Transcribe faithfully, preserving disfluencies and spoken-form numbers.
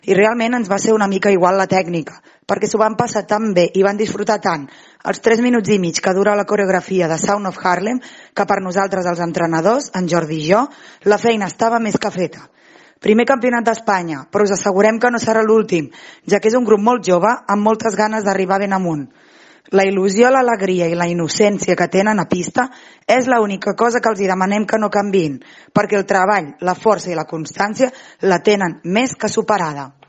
I realment ens va ser una mica igual la tècnica, perquè s'ho van passar tan bé i van disfrutar tant els tres minuts i mig que dura la coreografia de Sound of Harlem que per nosaltres els entrenadors, en Jordi i jo, la feina estava més que feta. Primer campionat d'Espanya, però us assegurem que no serà l'últim, ja que és un grup molt jove amb moltes ganes d'arribar ben amunt. La il·lusió, l'alegria i la innocència que tenen a pista és l'única cosa que els hi demanem que no canviïn, perquè el treball, la força i la constància la tenen més que superada.